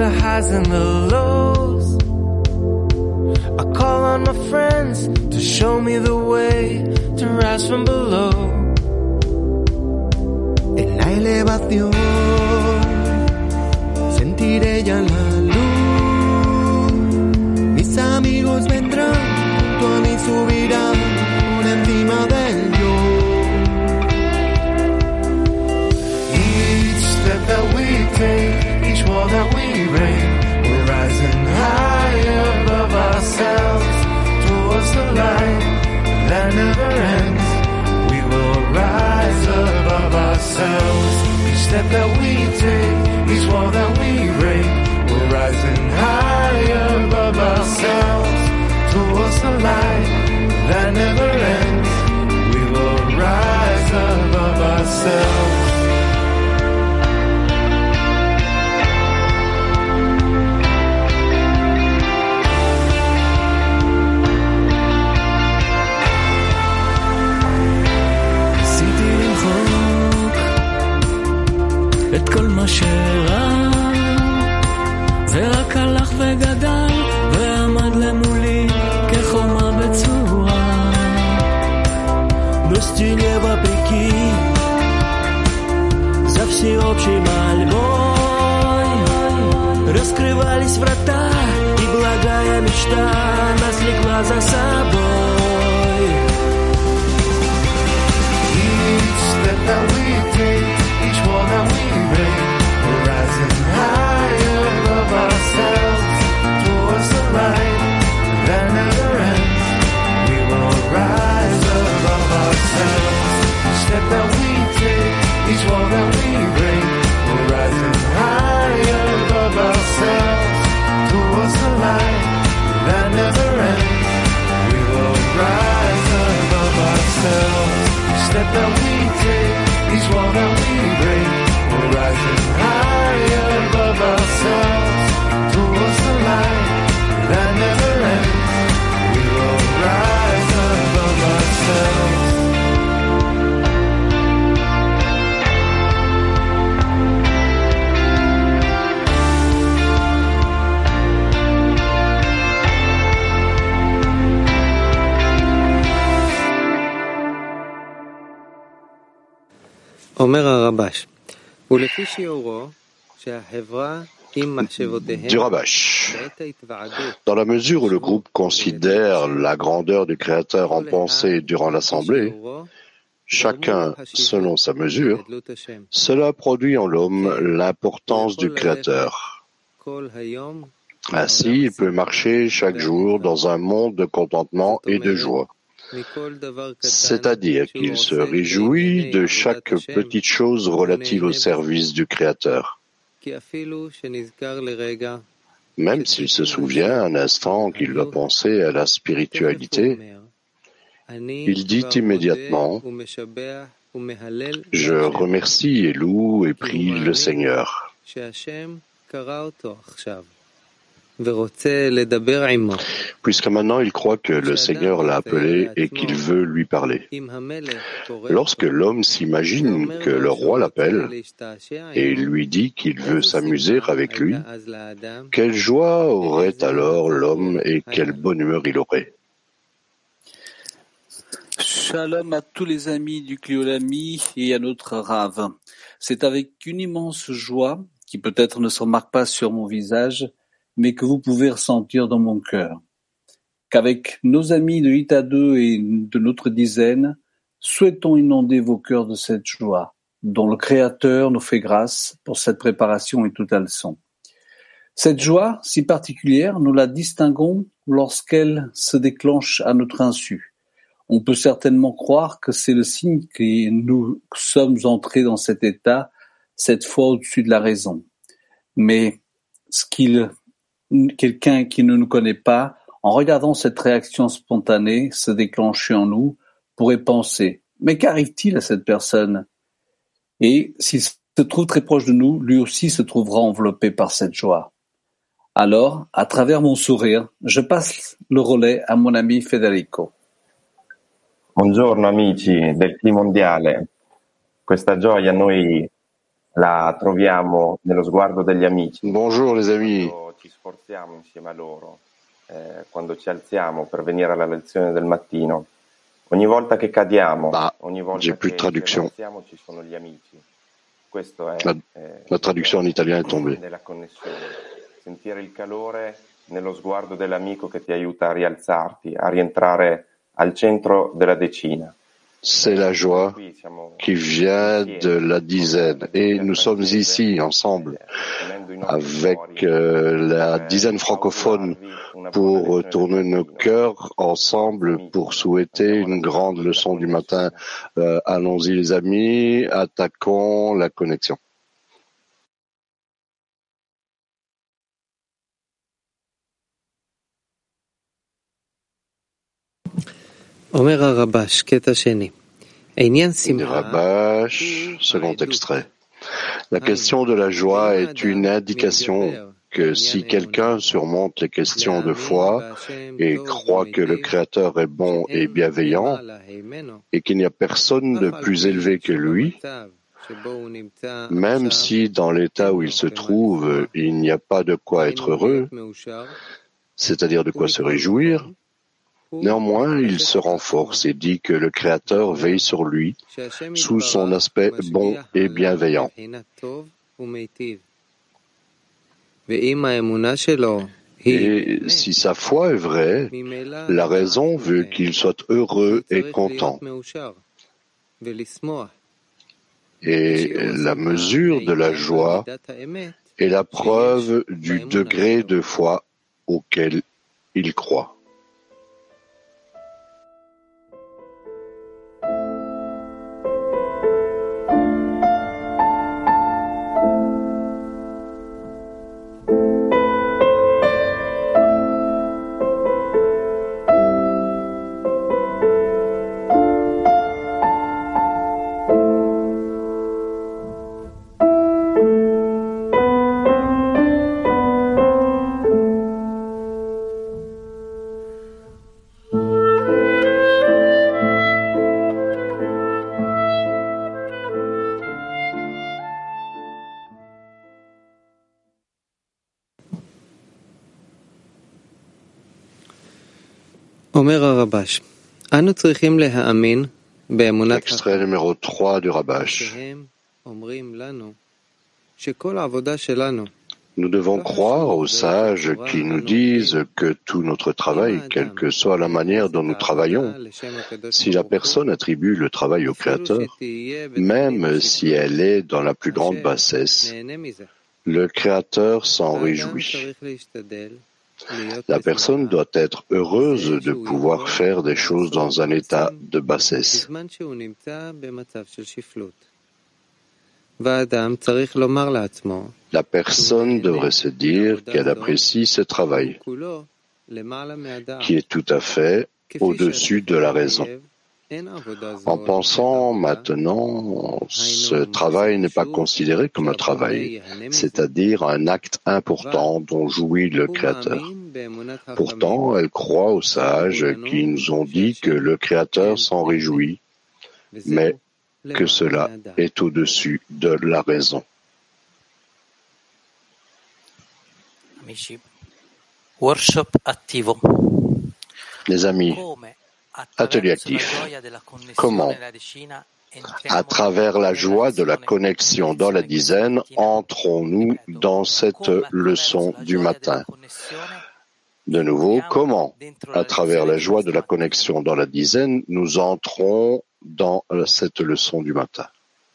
the highs and the lows. I call on my friends to show me the way to rise from below. En la elevación sentiré ya la luz. Mis amigos vendrán, junto a mí subirán por encima del yo. Each step that we take, each wall that we break, we're rising higher above ourselves towards the light that never ends. We will rise above ourselves. Each step that we take, each wall that we break, we're rising higher above ourselves towards the light that never ends. We will rise above ourselves. את כל מה שרע ורק הלך וגדל ועמד למולי כחומה בצורה. Бросьте вопреки за всеобщей мольбой раскрывались врата, и благая мечта нас влекла за собой. Each step that we take, each wall that we break, we're rising higher above ourselves towards the light that never ends. We will rise above ourselves. Each step that we take, each wall that we break, we're rising higher above ourselves towards the light that never ends. We will rise above ourselves. Each step that we take, each wall that we break, we're rising higher above ourselves towards the light that never ends. We will rise above ourselves. אומר הרבש, ולפי שיעורו שהחברה עם מחשבותיהם Du Rabash. Dans la mesure où le groupe considère la grandeur du Créateur en pensée durant l'assemblée, chacun selon sa mesure, cela produit en l'homme l'importance du Créateur. Ainsi, il peut marcher chaque jour dans un monde de contentement et de joie. C'est-à-dire qu'il se réjouit de chaque petite chose relative au service du Créateur. Même s'il se souvient un instant qu'il doit penser à la spiritualité, il dit immédiatement « Je remercie et loue et prie le Seigneur ». Puisque maintenant il croit que le Seigneur l'a appelé et qu'il veut lui parler. Lorsque l'homme s'imagine que le roi l'appelle et lui dit qu'il veut s'amuser avec lui, quelle joie aurait alors l'homme et quelle bonne humeur il aurait. Shalom à tous les amis du Cliolami et à notre Rav. C'est avec une immense joie, qui peut-être ne se remarque pas sur mon visage, mais que vous pouvez ressentir dans mon cœur, qu'avec nos amis de Ita 2 et de notre dizaine, souhaitons inonder vos cœurs de cette joie, dont le Créateur nous fait grâce pour cette préparation et toute la leçon. Cette joie, si particulière, nous la distinguons lorsqu'elle se déclenche à notre insu. On peut certainement croire que c'est le signe que nous sommes entrés dans cet état, cette fois au-dessus de la raison. Mais quelqu'un qui ne nous connaît pas, en regardant cette réaction spontanée se déclencher en nous, pourrait penser « Mais qu'arrive-t-il à cette personne ?» Et s'il se trouve très proche de nous, lui aussi se trouvera enveloppé par cette joie. Alors, à travers mon sourire, je passe le relais à mon ami Federico. Buongiorno amici del Climondiale. Questa gioia noi la troviamo nello sguardo degli amici. Bonjour les amis. Quando ci sforziamo insieme a loro, quando ci alziamo per venire alla lezione del mattino, ogni volta che cadiamo, ogni volta che ci alziamo ci sono gli amici. Questo è la traduction en italien est tombée. Della connessione. Sentire il calore nello sguardo dell'amico che ti aiuta a rialzarti, a rientrare al centro della decina. C'est la joie qui vient de la dizaine. Et nous sommes ici ensemble avec la dizaine francophone pour tourner nos cœurs ensemble pour souhaiter une grande leçon du matin. Allons-y les amis, attaquons la connexion. Rabash, second extrait. La question de la joie est une indication que si quelqu'un surmonte les questions de foi et croit que le Créateur est bon et bienveillant et qu'il n'y a personne de plus élevé que lui, même si dans l'état où il se trouve, il n'y a pas de quoi être heureux, c'est-à-dire de quoi se réjouir, néanmoins, il se renforce et dit que le Créateur veille sur lui sous son aspect bon et bienveillant. Et si sa foi est vraie, la raison veut qu'il soit heureux et content. Et la mesure de la joie est la preuve du degré de foi auquel il croit. Extrait numéro 3 du Rabash. Nous devons croire aux sages qui nous disent que tout notre travail, quelle que soit la manière dont nous travaillons, si la personne attribue le travail au Créateur, même si elle est dans la plus grande bassesse, le Créateur s'en réjouit. La personne doit être heureuse de pouvoir faire des choses dans un état de bassesse. La personne devrait se dire qu'elle apprécie ce travail, qui est tout à fait au-dessus de la raison. En pensant maintenant, ce travail n'est pas considéré comme un travail, c'est-à-dire un acte important dont jouit le Créateur. Pourtant, elle croit aux sages qui nous ont dit que le Créateur s'en réjouit, mais que cela est au-dessus de la raison. Les amis, atelier actif. Comment, à travers la joie de la connexion dans la dizaine, entrons-nous dans cette leçon du matin? De nouveau, comment, à travers la joie de la connexion dans la dizaine, nous entrons dans cette leçon du matin?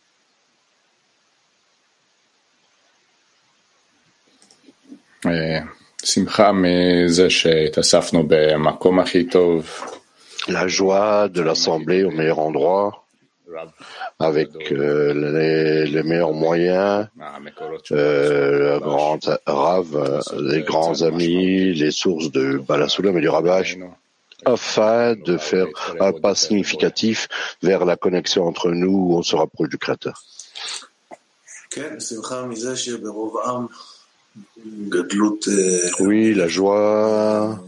La joie de l'assemblée au meilleur endroit, avec les meilleurs moyens, le grand Rav, les grands amis, les sources de Balasoulam et du Rabash, afin de faire un pas significatif vers la connexion entre nous où on se rapproche du Créateur. Oui, la joie,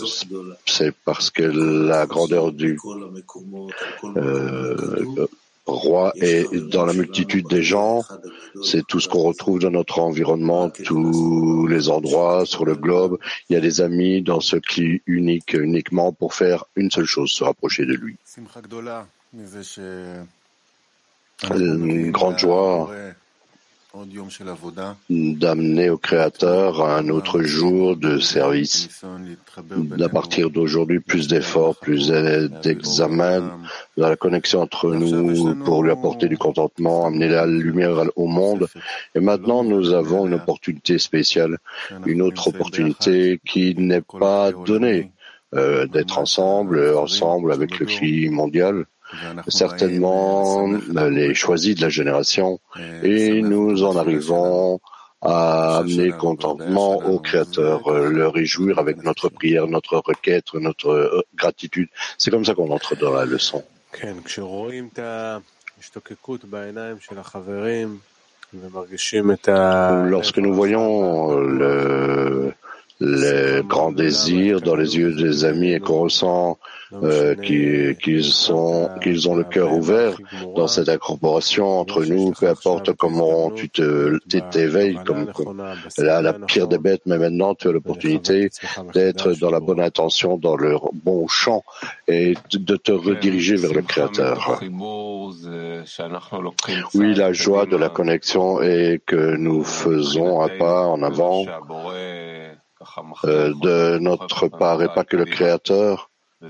c'est parce que la grandeur du roi est dans la multitude des gens. C'est tout ce qu'on retrouve dans notre environnement, tous les endroits sur le globe. Il y a des amis dans ce qui unique, uniquement pour faire une seule chose, se rapprocher de lui. Une grande joie d'amener au Créateur un autre jour de service. À partir d'aujourd'hui, plus d'efforts, plus d'examens dans la connexion entre nous pour lui apporter du contentement, amener la lumière au monde. Et maintenant, nous avons une opportunité spéciale, une autre opportunité qui n'est pas donnée, d'être ensemble avec le cri mondial. Certainement les choisis de la génération, et nous en arrivons à amener contentement au Créateur, le réjouir avec notre prière, notre requête, notre gratitude. C'est comme ça qu'on entre dans la leçon. Lorsque nous voyons le grand désir dans les yeux des amis et qu'on ressent qu'ils ont le cœur ouvert dans cette incorporation entre nous, peu importe comment tu t'éveilles comme la pire des bêtes, mais maintenant tu as l'opportunité d'être dans la bonne intention, dans le bon champ et de te rediriger vers le Créateur. Oui, la joie de la connexion est que nous faisons un pas en avant de notre part, et pas que le Créateur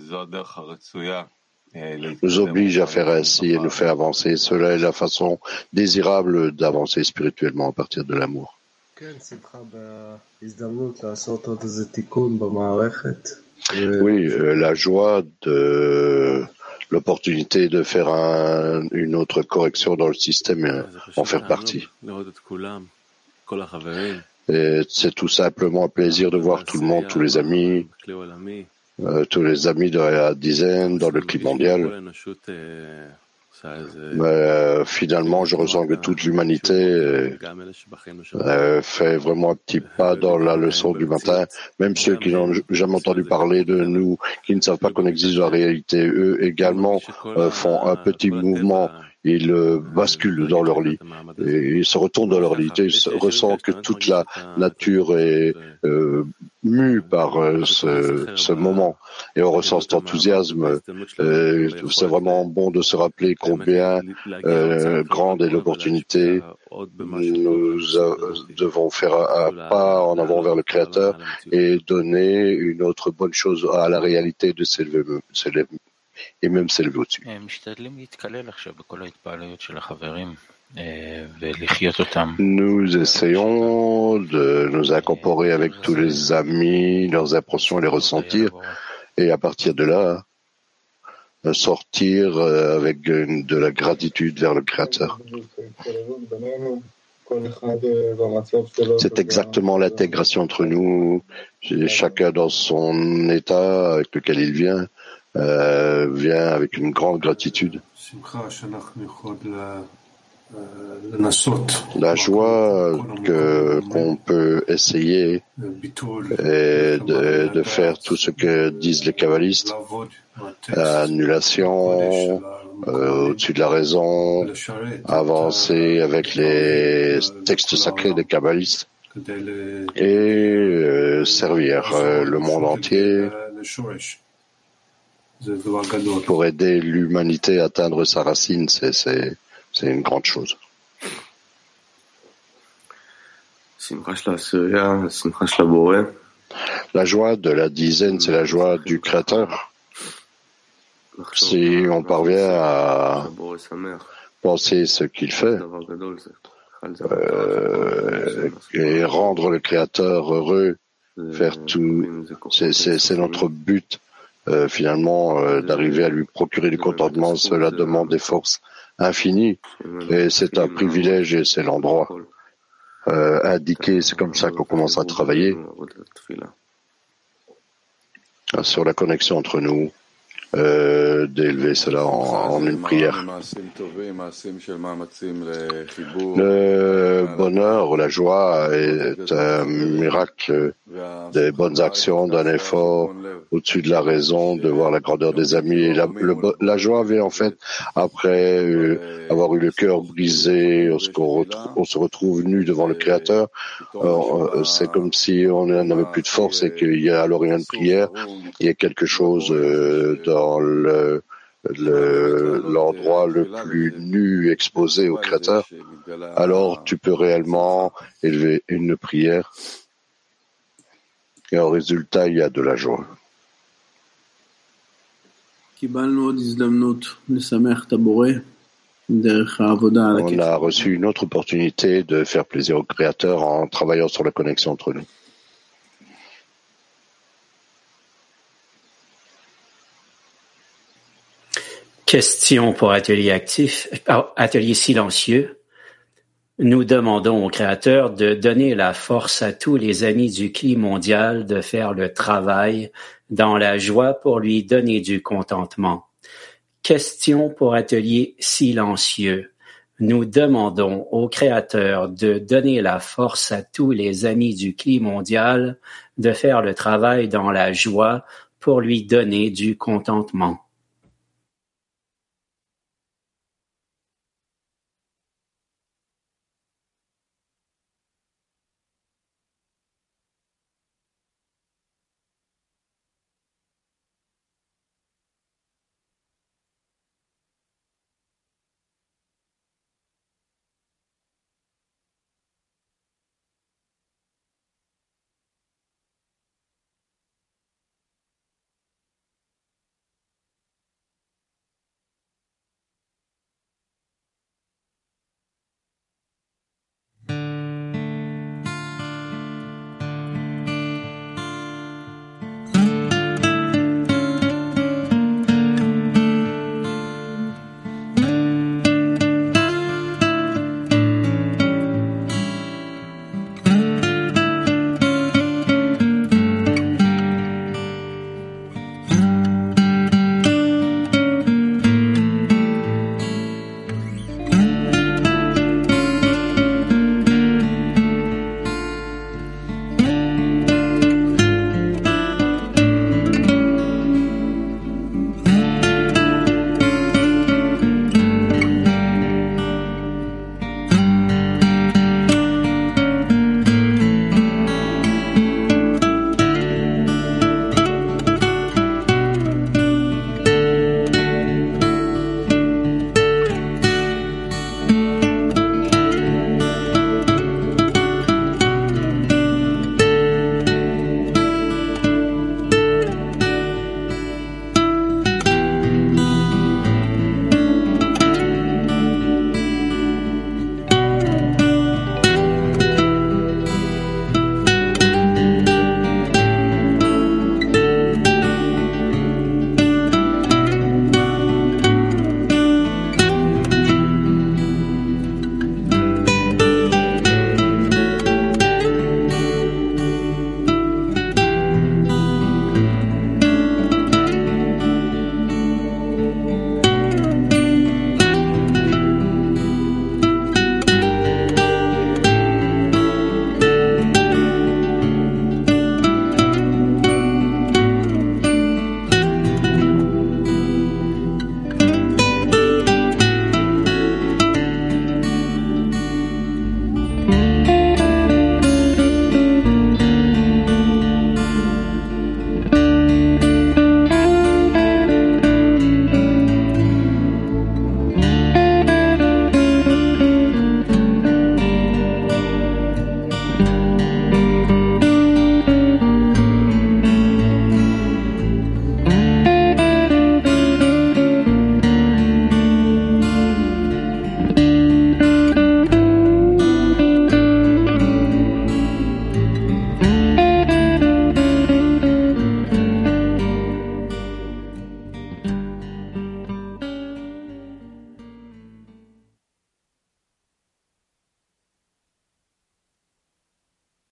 nous oblige à faire ainsi et nous fait avancer. Cela est la façon désirable d'avancer spirituellement à partir de l'amour. Oui, la joie de l'opportunité de faire une autre correction dans le système, en faire partie. Et c'est tout simplement un plaisir de voir tout le monde, tous les amis de la dizaine dans le clip mondial. Mais finalement, je ressens que toute l'humanité fait vraiment un petit pas dans la leçon du matin. Même ceux qui n'ont jamais entendu parler de nous, qui ne savent pas qu'on existe dans la réalité, eux également font un petit mouvement. Ils basculent dans leur lit et ils se retournent dans leur lit. Ils ressentent que toute la nature est mue par ce moment et on ressent cet enthousiasme. C'est vraiment bon de se rappeler combien grande est l'opportunité. Nous devons faire un pas en avant vers le Créateur et donner une autre bonne chose à la réalité de s'élever et même s'élever au-dessus. Nous essayons de nous incorporer avec tous les amis, leurs impressions et les ressentir, et à partir de là, sortir avec de la gratitude vers le Créateur. C'est exactement l'intégration entre nous, chacun dans son état avec lequel il vient avec une grande gratitude. La joie qu'on peut essayer est de faire tout ce que disent les kabbalistes, annulation, au-dessus de la raison, avancer avec les textes sacrés des kabbalistes et servir le monde entier pour aider l'humanité à atteindre sa racine. C'est une grande chose. La joie de la dizaine, c'est la joie du Créateur. Si on parvient à penser ce qu'il fait et rendre le Créateur heureux, faire tout, c'est notre but. Finalement, d'arriver à lui procurer du contentement, cela demande des forces infinies et c'est un privilège et c'est l'endroit indiqué. C'est comme ça qu'on commence à travailler sur la connexion entre nous, d'élever cela en une prière. Le bonheur ou la joie est un miracle des bonnes actions, d'un effort au-dessus de la raison, de voir la grandeur des amis. Et la joie vient en fait après avoir eu le cœur brisé, on se retrouve nu devant le Créateur. C'est comme si on n'avait plus de force et qu'il y a alors une prière. Il y a quelque chose dans l'endroit le plus nu exposé au Créateur. Alors tu peux réellement élever une prière. Et en résultat, il y a de la joie. On a reçu une autre opportunité de faire plaisir au Créateur en travaillant sur la connexion entre nous. Question pour atelier silencieux. Nous demandons au Créateur de donner la force à tous les amis du CLI mondial de faire le travail dans la joie pour lui donner du contentement. Question pour atelier silencieux. Nous demandons au Créateur de donner la force à tous les amis du CLI mondial de faire le travail dans la joie pour lui donner du contentement.